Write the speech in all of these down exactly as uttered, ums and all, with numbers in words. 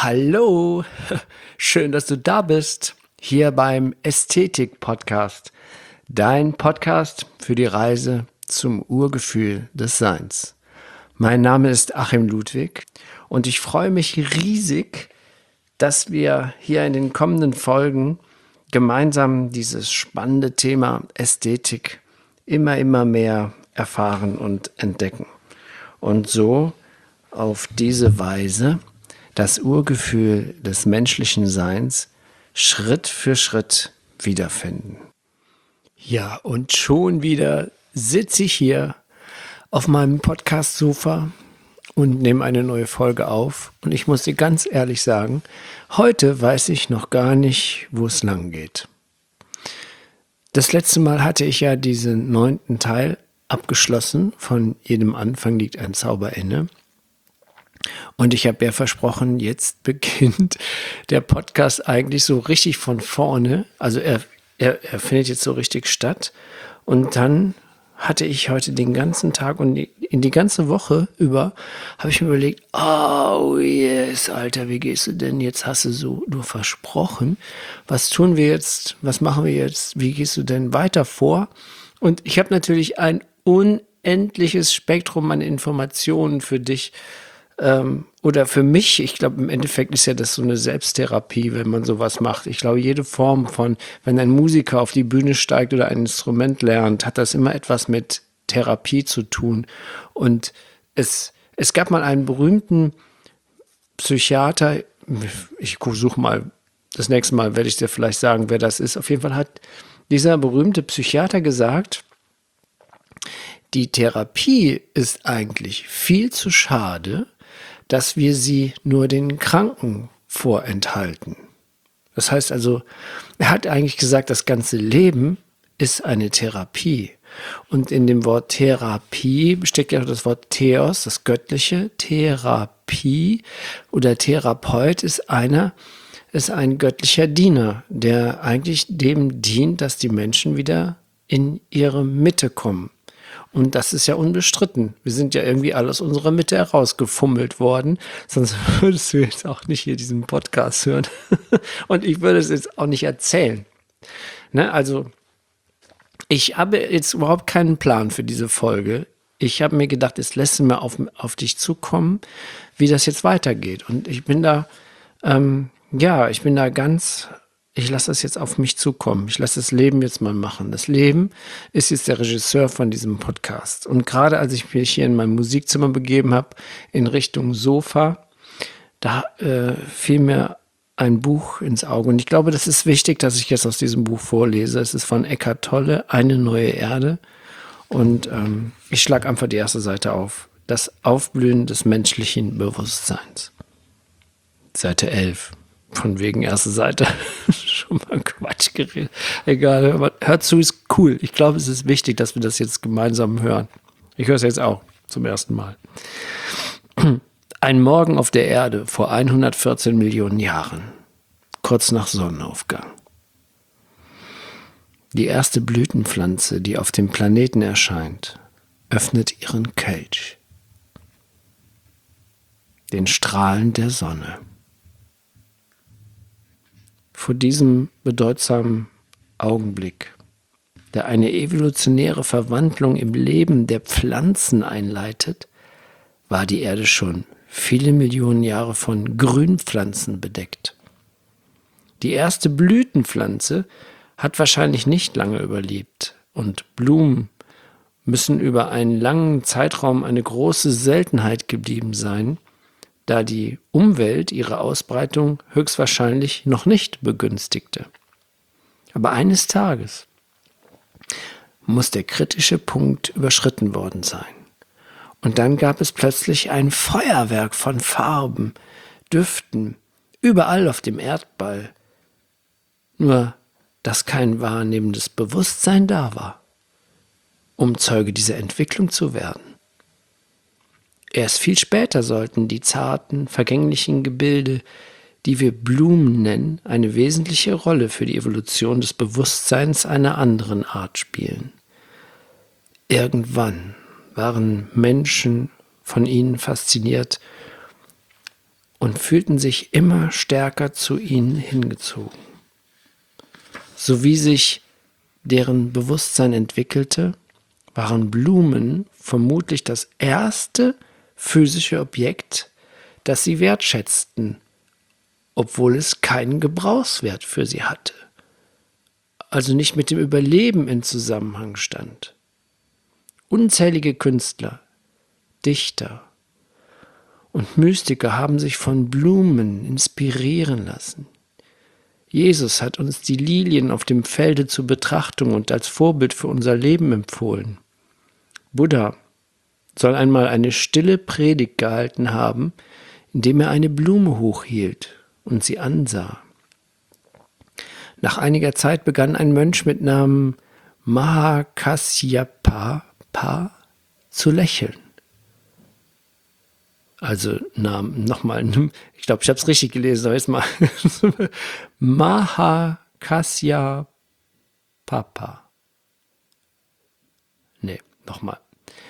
Hallo, schön, dass du da bist, hier beim Ästhetik-Podcast, dein Podcast für die Reise zum Urgefühl des Seins. Mein Name ist Achim Ludwig und ich freue mich riesig, dass wir hier in den kommenden Folgen gemeinsam dieses spannende Thema Ästhetik immer, immer mehr erfahren und entdecken. Und so auf diese Weise das Urgefühl des menschlichen Seins Schritt für Schritt wiederfinden. Ja, und schon wieder sitze ich hier auf meinem Podcast-Sofa und nehme eine neue Folge auf. Und ich muss dir ganz ehrlich sagen, heute weiß ich noch gar nicht, wo es lang geht. Das letzte Mal hatte ich ja diesen neunten Teil abgeschlossen. Von jedem Anfang liegt ein Zauber inne. Und ich habe ja versprochen, jetzt beginnt der Podcast eigentlich so richtig von vorne. Also er, er, er findet jetzt so richtig statt. Und dann hatte ich heute den ganzen Tag und die, in die ganze Woche über habe ich mir überlegt, oh yes, Alter, wie gehst du denn? Jetzt hast du so nur versprochen. Was tun wir jetzt? Was machen wir jetzt? Wie gehst du denn weiter vor? Und ich habe natürlich ein unendliches Spektrum an Informationen für dich ähm, oder für mich. Ich glaube, im Endeffekt ist ja das so eine Selbsttherapie, wenn man sowas macht. Ich glaube, jede Form von, wenn ein Musiker auf die Bühne steigt oder ein Instrument lernt, hat das immer etwas mit Therapie zu tun. Und es, es gab mal einen berühmten Psychiater, ich suche mal, das nächste Mal werde ich dir vielleicht sagen, wer das ist. Auf jeden Fall hat dieser berühmte Psychiater gesagt, die Therapie ist eigentlich viel zu schade, dass wir sie nur den Kranken vorenthalten. Das heißt also, er hat eigentlich gesagt, das ganze Leben ist eine Therapie. Und in dem Wort Therapie steckt ja auch das Wort Theos, das Göttliche. Therapie oder Therapeut ist einer, ist ein göttlicher Diener, der eigentlich dem dient, dass die Menschen wieder in ihre Mitte kommen. Und das ist ja unbestritten. Wir sind ja irgendwie alle aus unserer Mitte herausgefummelt worden. Sonst würdest du jetzt auch nicht hier diesen Podcast hören. Und ich würde es jetzt auch nicht erzählen. Ne? Also, ich habe jetzt überhaupt keinen Plan für diese Folge. Ich habe mir gedacht, es lässt mir auf, auf dich zukommen, wie das jetzt weitergeht. Und ich bin da, ähm, ja, ich bin da ganz... Ich lasse das jetzt auf mich zukommen. Ich lasse das Leben jetzt mal machen. Das Leben ist jetzt der Regisseur von diesem Podcast. Und gerade als ich mich hier in mein Musikzimmer begeben habe, in Richtung Sofa, da äh, fiel mir ein Buch ins Auge. Und ich glaube, das ist wichtig, dass ich jetzt aus diesem Buch vorlese. Es ist von Eckhart Tolle, Eine neue Erde. Und ähm, ich schlage einfach die erste Seite auf. Das Aufblühen des menschlichen Bewusstseins. Seite elf. Von wegen erste Seite. Schon mal Quatsch geredet. Egal, aber hört zu, ist cool. Ich glaube, es ist wichtig, dass wir das jetzt gemeinsam hören. Ich höre es jetzt auch zum ersten Mal. Ein Morgen auf der Erde vor hundertvierzehn Millionen Jahren. Kurz nach Sonnenaufgang. Die erste Blütenpflanze, die auf dem Planeten erscheint, öffnet ihren Kelch. Den Strahlen der Sonne. Vor diesem bedeutsamen Augenblick, der eine evolutionäre Verwandlung im Leben der Pflanzen einleitet, war die Erde schon viele Millionen Jahre von Grünpflanzen bedeckt. Die erste Blütenpflanze hat wahrscheinlich nicht lange überlebt und Blumen müssen über einen langen Zeitraum eine große Seltenheit geblieben sein, da die Umwelt ihre Ausbreitung höchstwahrscheinlich noch nicht begünstigte. Aber eines Tages muss der kritische Punkt überschritten worden sein. Und dann gab es plötzlich ein Feuerwerk von Farben, Düften, überall auf dem Erdball. Nur, dass kein wahrnehmendes Bewusstsein da war, um Zeuge dieser Entwicklung zu werden. Erst viel später sollten die zarten, vergänglichen Gebilde, die wir Blumen nennen, eine wesentliche Rolle für die Evolution des Bewusstseins einer anderen Art spielen. Irgendwann waren Menschen von ihnen fasziniert und fühlten sich immer stärker zu ihnen hingezogen. So wie sich deren Bewusstsein entwickelte, waren Blumen vermutlich das erste physische Objekt, das sie wertschätzten, obwohl es keinen Gebrauchswert für sie hatte, also nicht mit dem Überleben in Zusammenhang stand. Unzählige Künstler, Dichter und Mystiker haben sich von Blumen inspirieren lassen. Jesus hat uns die Lilien auf dem Felde zur Betrachtung und als Vorbild für unser Leben empfohlen. Buddha soll einmal eine stille Predigt gehalten haben, indem er eine Blume hochhielt und sie ansah. Nach einiger Zeit begann ein Mönch mit Namen Mahakasyapa zu lächeln. Also Namen, nochmal, ich glaube, ich habe es richtig gelesen, aber jetzt mal Mahakasyapa. Nee, nochmal.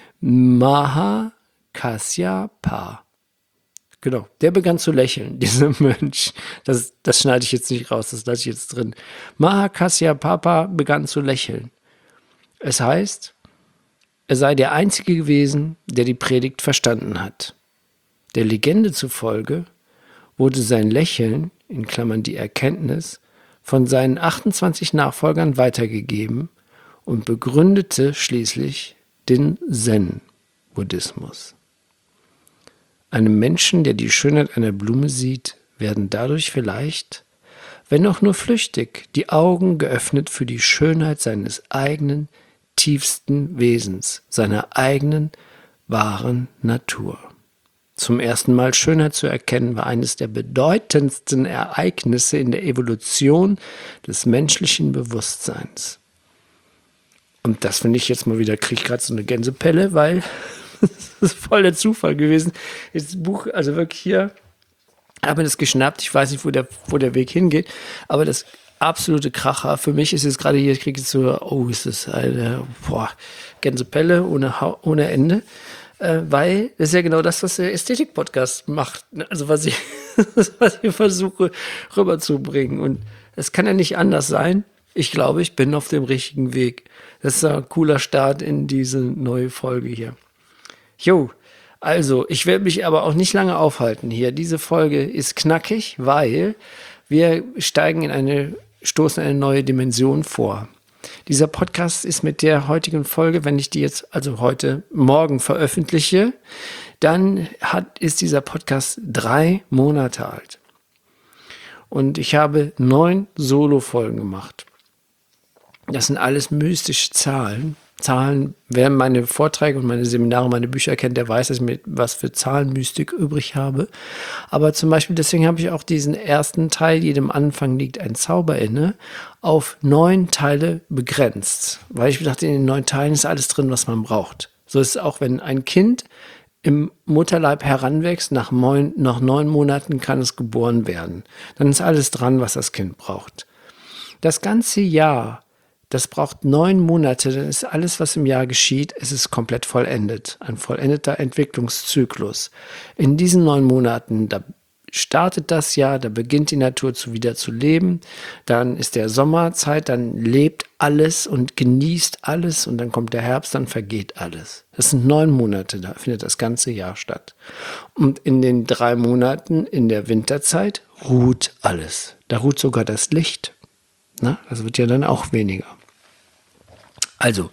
Mahakasyapa. Genau, der begann zu lächeln, dieser Mönch. Das, das schneide ich jetzt nicht raus, das lasse ich jetzt drin. Mahakasyapa begann zu lächeln. Es heißt, er sei der Einzige gewesen, der die Predigt verstanden hat. Der Legende zufolge wurde sein Lächeln, in Klammern die Erkenntnis, von seinen achtundzwanzig Nachfolgern weitergegeben und begründete schließlich den Zen-Buddhismus. Einem Menschen, der die Schönheit einer Blume sieht, werden dadurch vielleicht, wenn auch nur flüchtig, die Augen geöffnet für die Schönheit seines eigenen, tiefsten Wesens, seiner eigenen, wahren Natur. Zum ersten Mal Schönheit zu erkennen, war eines der bedeutendsten Ereignisse in der Evolution des menschlichen Bewusstseins. Und das finde ich jetzt mal wieder, kriege ich gerade so eine Gänsepelle, weil das ist voll der Zufall gewesen. Das Buch, also wirklich hier, habe mir das geschnappt. Ich weiß nicht, wo der, wo der Weg hingeht, aber das absolute Kracher für mich ist jetzt gerade hier, ich kriege jetzt so, oh, ist das eine, boah, Gänsepelle ohne, ohne Ende. Äh, weil das ist ja genau das, was der Ästhetik-Podcast macht. Also was ich, was ich versuche rüberzubringen. Und es kann ja nicht anders sein. Ich glaube, ich bin auf dem richtigen Weg. Das ist ein cooler Start in diese neue Folge hier. Jo, also ich werde mich aber auch nicht lange aufhalten hier. Diese Folge ist knackig, weil wir steigen in eine, stoßen eine neue Dimension vor. Dieser Podcast ist mit der heutigen Folge, wenn ich die jetzt also heute Morgen veröffentliche, dann hat, ist dieser Podcast drei Monate alt. Und ich habe neun Solo-Folgen gemacht. Das sind alles mystische Zahlen. Zahlen, wer meine Vorträge und meine Seminare, meine Bücher kennt, der weiß, dass ich mit was für Zahlenmystik übrig habe. Aber zum Beispiel, deswegen habe ich auch diesen ersten Teil, jedem Anfang liegt ein Zauber inne, auf neun Teile begrenzt. Weil ich dachte, in den neun Teilen ist alles drin, was man braucht. So ist es auch, wenn ein Kind im Mutterleib heranwächst, nach neun, nach neun Monaten kann es geboren werden. Dann ist alles dran, was das Kind braucht. Das ganze Jahr, das braucht neun Monate, dann ist alles, was im Jahr geschieht, es ist komplett vollendet. Ein vollendeter Entwicklungszyklus. In diesen neun Monaten, da startet das Jahr, da beginnt die Natur zu wieder zu leben, dann ist der Sommerzeit, dann lebt alles und genießt alles und dann kommt der Herbst, dann vergeht alles. Das sind neun Monate, da findet das ganze Jahr statt. Und in den drei Monaten in der Winterzeit ruht alles. Da ruht sogar das Licht. Na, das wird ja dann auch weniger. Also,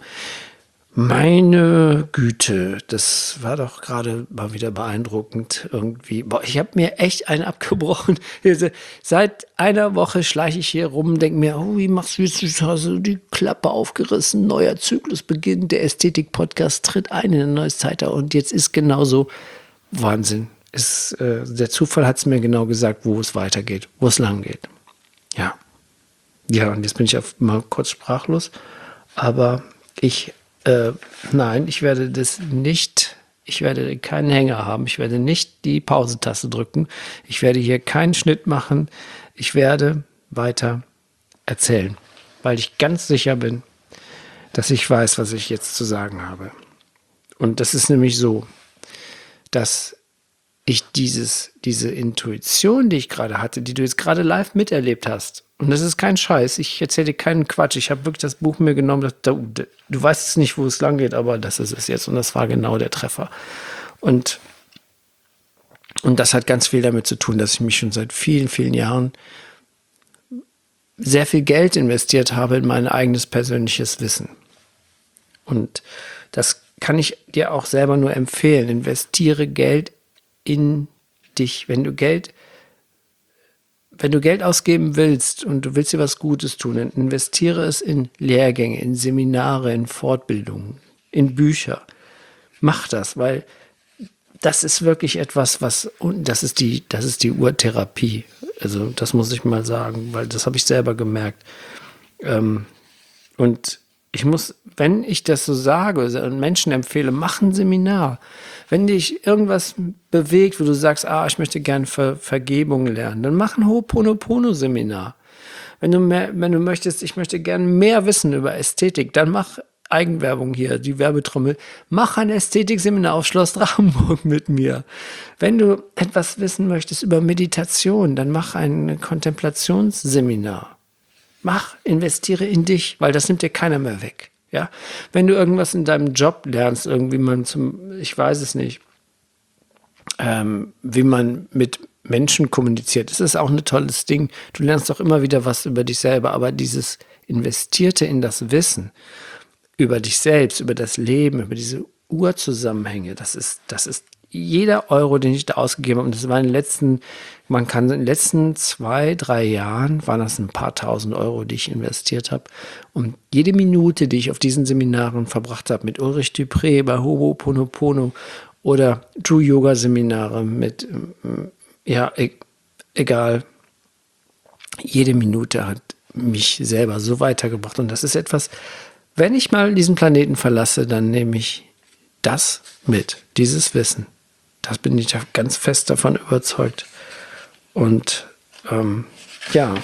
meine Güte, das war doch gerade mal wieder beeindruckend irgendwie. Boah, ich habe mir echt einen abgebrochen. Seit einer Woche schleiche ich hier rum, denke mir, oh, wie machst du jetzt? Hast du die Klappe aufgerissen? Neuer Zyklus beginnt, der Ästhetik-Podcast tritt ein in ein neues Zeitalter und jetzt ist genauso Wahnsinn. Ist, äh, der Zufall hat es mir genau gesagt, wo es weitergeht, wo es lang geht. Ja. Ja, und jetzt bin ich auf, mal kurz sprachlos. Aber ich, äh, nein, ich werde das nicht, ich werde keinen Hänger haben. Ich werde nicht die Pausetaste drücken. Ich werde hier keinen Schnitt machen. Ich werde weiter erzählen, weil ich ganz sicher bin, dass ich weiß, was ich jetzt zu sagen habe. Und das ist nämlich so, dass ich dieses, diese Intuition, die ich gerade hatte, die du jetzt gerade live miterlebt hast, und das ist kein Scheiß, ich erzähle dir keinen Quatsch, ich habe wirklich das Buch mir genommen, das, du, du weißt es nicht, wo es lang geht, aber das ist es jetzt und das war genau der Treffer. Und, und das hat ganz viel damit zu tun, dass ich mich schon seit vielen, vielen Jahren sehr viel Geld investiert habe in mein eigenes persönliches Wissen. Und das kann ich dir auch selber nur empfehlen. Investiere Geld in dich. Wenn du Geld, wenn du Geld ausgeben willst und du willst dir was Gutes tun, dann investiere es in Lehrgänge, in Seminare, in Fortbildungen, in Bücher. Mach das, weil das ist wirklich etwas, was, und das ist die, das ist die Urtherapie. Also das muss ich mal sagen, weil das habe ich selber gemerkt. Ähm, und ich muss, wenn ich das so sage und Menschen empfehle, mach ein Seminar. Wenn dich irgendwas bewegt, wo du sagst, ah, ich möchte gerne Ver Vergebung lernen, dann mach ein Ho'oponopono-Seminar. Wenn du mehr, wenn du möchtest, ich möchte gerne mehr wissen über Ästhetik, dann mach Eigenwerbung hier, die Werbetrommel. Mach ein Ästhetikseminar auf Schloss Drachenburg mit mir. Wenn du etwas wissen möchtest über Meditation, dann mach ein Kontemplationsseminar. Mach, investiere in dich, weil das nimmt dir keiner mehr weg. Ja? Wenn du irgendwas in deinem Job lernst, irgendwie man zum, ich weiß es nicht, ähm, wie man mit Menschen kommuniziert, das ist auch ein tolles Ding. Du lernst auch immer wieder was über dich selber, aber dieses Investierte in das Wissen über dich selbst, über das Leben, über diese Urzusammenhänge, das ist, das ist jeder Euro, den ich da ausgegeben habe, und das war in den letzten, man kann in den letzten zwei, drei Jahren, waren das ein paar tausend Euro, die ich investiert habe. Und jede Minute, die ich auf diesen Seminaren verbracht habe, mit Ulrich Dupré bei Ho'oponopono oder True-Yoga-Seminare mit, ja, e egal, jede Minute hat mich selber so weitergebracht. Und das ist etwas, wenn ich mal diesen Planeten verlasse, dann nehme ich das mit, dieses Wissen. Das bin ich ganz fest davon überzeugt. Und ähm, ja.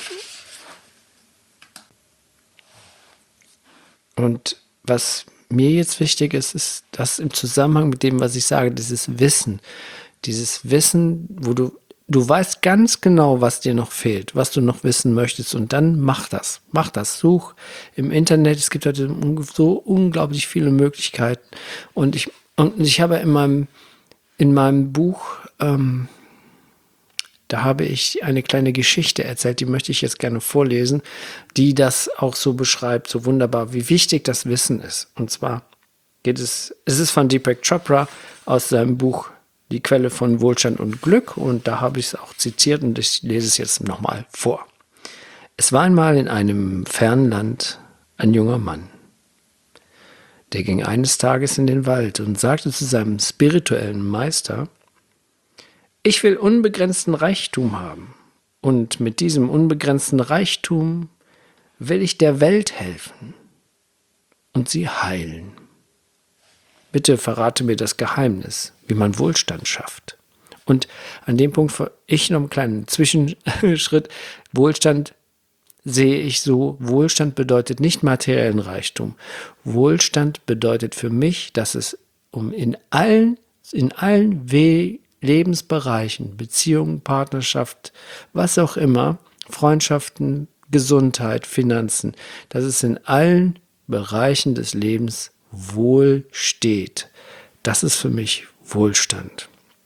Und was mir jetzt wichtig ist, ist, dass im Zusammenhang mit dem, was ich sage, dieses Wissen, dieses Wissen, wo du, du weißt ganz genau, was dir noch fehlt, was du noch wissen möchtest, und dann mach das. Mach das. Such im Internet. Es gibt heute so unglaublich viele Möglichkeiten. Und ich, und ich habe in meinem In meinem Buch, ähm, da habe ich eine kleine Geschichte erzählt, die möchte ich jetzt gerne vorlesen, die das auch so beschreibt, so wunderbar, wie wichtig das Wissen ist. Und zwar geht es, es ist von Deepak Chopra aus seinem Buch Die Quelle von Wohlstand und Glück, und da habe ich es auch zitiert und ich lese es jetzt nochmal vor. Es war einmal in einem fernen Land ein junger Mann. Der ging eines Tages in den Wald und sagte zu seinem spirituellen Meister: Ich will unbegrenzten Reichtum haben, und mit diesem unbegrenzten Reichtum will ich der Welt helfen und sie heilen. Bitte verrate mir das Geheimnis, wie man Wohlstand schafft. Und an dem Punkt, ich noch einen kleinen Zwischenschritt, Wohlstand sehe ich so, Wohlstand bedeutet nicht materiellen Reichtum. Wohlstand bedeutet für mich, dass es um in allen, in allen We- Lebensbereichen, Beziehungen, Partnerschaft, was auch immer, Freundschaften, Gesundheit, Finanzen, dass es in allen Bereichen des Lebens wohl steht. Das ist für mich Wohlstand.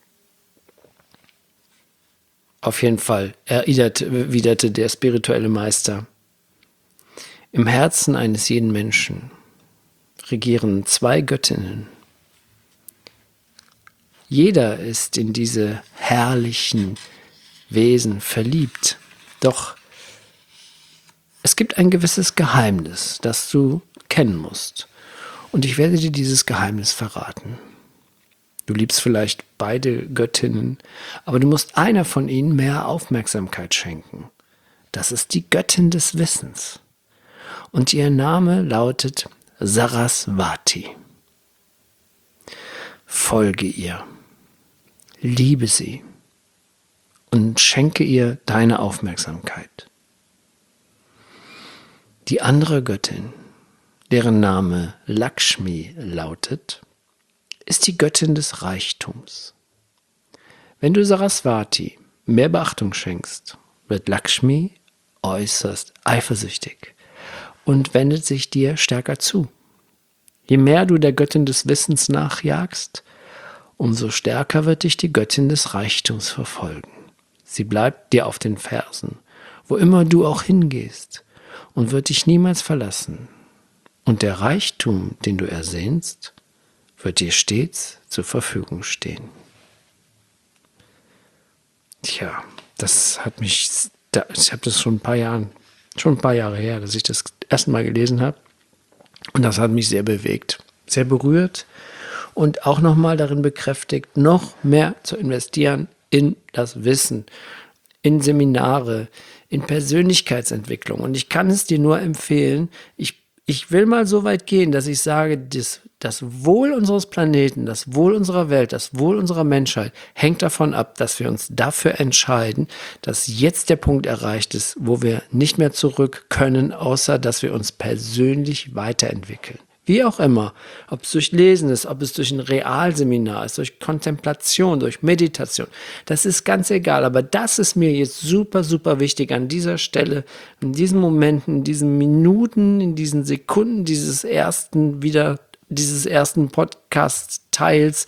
Auf jeden Fall, erwiderte der spirituelle Meister: Im Herzen eines jeden Menschen regieren zwei Göttinnen. Jeder ist in diese herrlichen Wesen verliebt. Doch es gibt ein gewisses Geheimnis, das du kennen musst. Und ich werde dir dieses Geheimnis verraten. Du liebst vielleicht beide Göttinnen, aber du musst einer von ihnen mehr Aufmerksamkeit schenken. Das ist die Göttin des Wissens. Und ihr Name lautet Saraswati. Folge ihr, liebe sie und schenke ihr deine Aufmerksamkeit. Die andere Göttin, deren Name Lakshmi lautet, ist die Göttin des Reichtums. Wenn du Saraswati mehr Beachtung schenkst, wird Lakshmi äußerst eifersüchtig und wendet sich dir stärker zu. Je mehr du der Göttin des Wissens nachjagst, umso stärker wird dich die Göttin des Reichtums verfolgen. Sie bleibt dir auf den Fersen, wo immer du auch hingehst, und wird dich niemals verlassen. Und der Reichtum, den du ersehnst, wird dir stets zur Verfügung stehen. Tja, das hat mich, ich habe das schon ein paar Jahren, schon ein paar Jahre her, dass ich das erste Mal gelesen habe. Und das hat mich sehr bewegt, sehr berührt und auch nochmal darin bekräftigt, noch mehr zu investieren in das Wissen, in Seminare, in Persönlichkeitsentwicklung. Und ich kann es dir nur empfehlen, ich, ich will mal so weit gehen, dass ich sage, das, das Wohl unseres Planeten, das Wohl unserer Welt, das Wohl unserer Menschheit hängt davon ab, dass wir uns dafür entscheiden, dass jetzt der Punkt erreicht ist, wo wir nicht mehr zurück können, außer dass wir uns persönlich weiterentwickeln. Wie auch immer, ob es durch Lesen ist, ob es durch ein Realseminar ist, durch Kontemplation, durch Meditation, das ist ganz egal. Aber das ist mir jetzt super, super wichtig an dieser Stelle, in diesen Momenten, in diesen Minuten, in diesen Sekunden dieses ersten wieder, dieses ersten Podcast-Teils,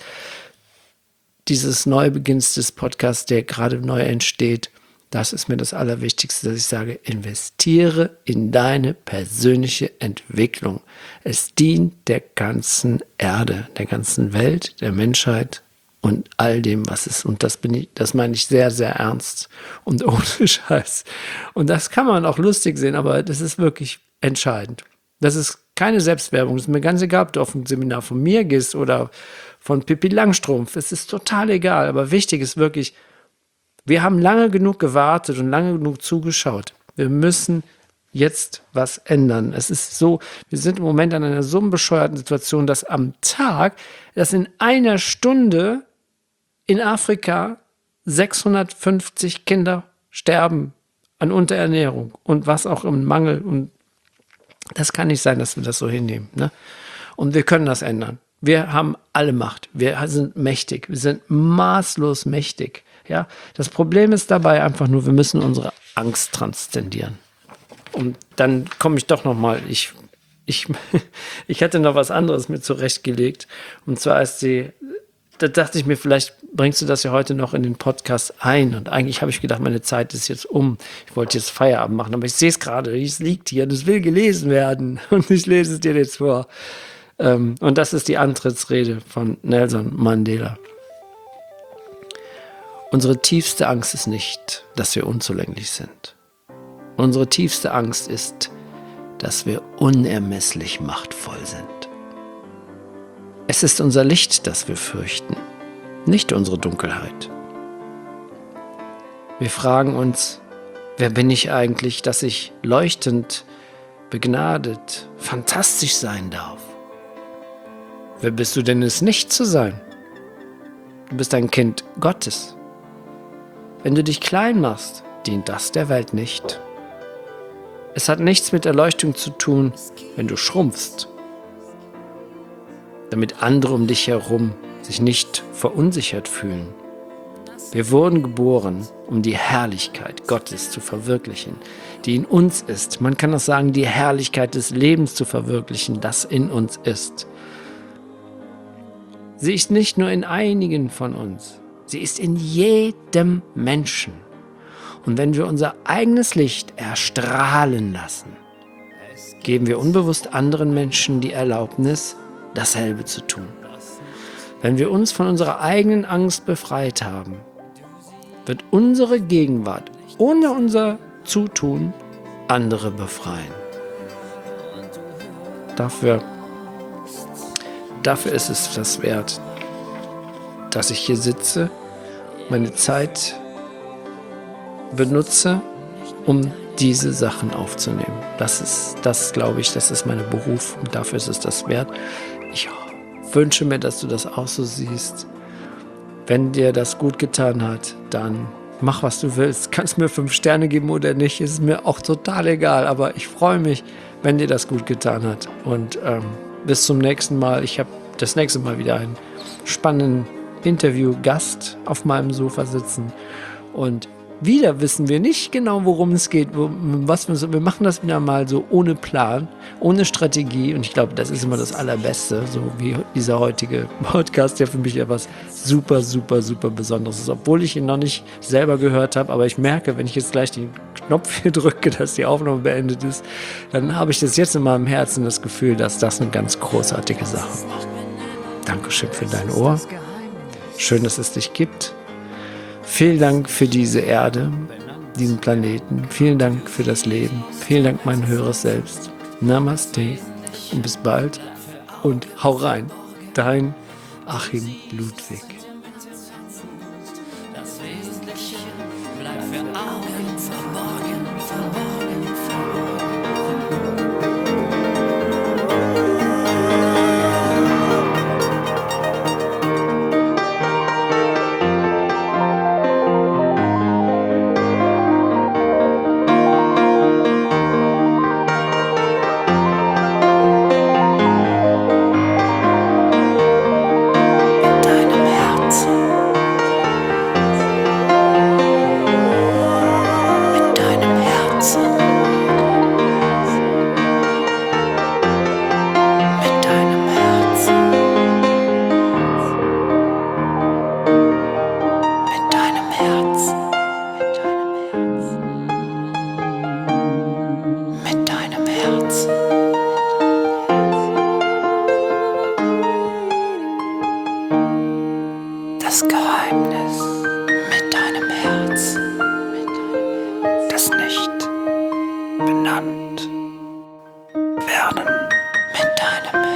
dieses Neubeginns des Podcasts, der gerade neu entsteht. Das ist mir das Allerwichtigste, dass ich sage, investiere in deine persönliche Entwicklung. Es dient der ganzen Erde, der ganzen Welt, der Menschheit und all dem, was ist. Und das bin ich, das meine ich sehr, sehr ernst und ohne Scheiß. Und das kann man auch lustig sehen, aber das ist wirklich entscheidend. Das ist keine Selbstwerbung. Es ist mir ganz egal, ob du auf ein Seminar von mir gehst oder von Pippi Langstrumpf. Es ist total egal, aber wichtig ist wirklich, wir haben lange genug gewartet und lange genug zugeschaut. Wir müssen jetzt was ändern. Es ist so, wir sind im Moment an einer so bescheuerten Situation, dass am Tag, dass in einer Stunde in Afrika sechshundertfünfzig Kinder sterben an Unterernährung und was auch im Mangel. Und das kann nicht sein, dass wir das so hinnehmen, ne? Und wir können das ändern. Wir haben alle Macht. Wir sind mächtig. Wir sind maßlos mächtig. Ja, das Problem ist dabei einfach nur, wir müssen unsere Angst transzendieren. Und dann komme ich doch noch mal, ich, ich, ich hatte noch was anderes mir zurechtgelegt. Und zwar ist die, da dachte ich mir, vielleicht bringst du das ja heute noch in den Podcast ein. Und eigentlich habe ich gedacht, meine Zeit ist jetzt um. Ich wollte jetzt Feierabend machen, aber ich sehe es gerade, es liegt hier und es will gelesen werden. Und ich lese es dir jetzt vor. Und das ist die Antrittsrede von Nelson Mandela. Unsere tiefste Angst ist nicht, dass wir unzulänglich sind. Unsere tiefste Angst ist, dass wir unermesslich machtvoll sind. Es ist unser Licht, das wir fürchten, nicht unsere Dunkelheit. Wir fragen uns, wer bin ich eigentlich, dass ich leuchtend, begnadet, fantastisch sein darf? Wer bist du denn, es nicht zu sein? Du bist ein Kind Gottes. Wenn du dich klein machst, dient das der Welt nicht. Es hat nichts mit Erleuchtung zu tun, wenn du schrumpfst, damit andere um dich herum sich nicht verunsichert fühlen. Wir wurden geboren, um die Herrlichkeit Gottes zu verwirklichen, die in uns ist. Man kann auch sagen, die Herrlichkeit des Lebens zu verwirklichen, das in uns ist. Sie ist nicht nur in einigen von uns, sie ist in jedem Menschen. Und wenn wir unser eigenes Licht erstrahlen lassen, geben wir unbewusst anderen Menschen die Erlaubnis, dasselbe zu tun. Wenn wir uns von unserer eigenen Angst befreit haben, wird unsere Gegenwart ohne unser Zutun andere befreien. Dafür, dafür ist es das wert, dass ich hier sitze, meine Zeit benutze, um diese Sachen aufzunehmen. Das ist, das glaube ich, das ist meine Berufung. Dafür ist es das wert. Ich wünsche mir, dass du das auch so siehst. Wenn dir das gut getan hat, dann mach, was du willst. Kannst mir fünf Sterne geben oder nicht, ist mir auch total egal. Aber ich freue mich, wenn dir das gut getan hat. Und ähm, bis zum nächsten Mal. Ich habe das nächste Mal wieder einen spannenden Interviewgast auf meinem Sofa sitzen. Und wieder wissen wir nicht genau, worum es geht. Wo, was wir, wir machen das wieder mal so ohne Plan, ohne Strategie. Und ich glaube, das ist immer das Allerbeste, so wie dieser heutige Podcast, der für mich etwas super, super, super Besonderes ist. Obwohl ich ihn noch nicht selber gehört habe. Aber ich merke, wenn ich jetzt gleich den Knopf hier drücke, dass die Aufnahme beendet ist, dann habe ich das jetzt in meinem Herzen das Gefühl, dass das eine ganz großartige Sache war. Dankeschön für dein Ohr. Schön, dass es dich gibt. Vielen Dank für diese Erde, diesen Planeten. Vielen Dank für das Leben. Vielen Dank, mein höheres Selbst. Namaste und bis bald. Und hau rein. Dein Achim Ludwig. Das Wesentliche bleibt für Augen verborgen, verborgen, das Geheimnis mit deinem Herz, das nicht benannt werden mit deinem Herz.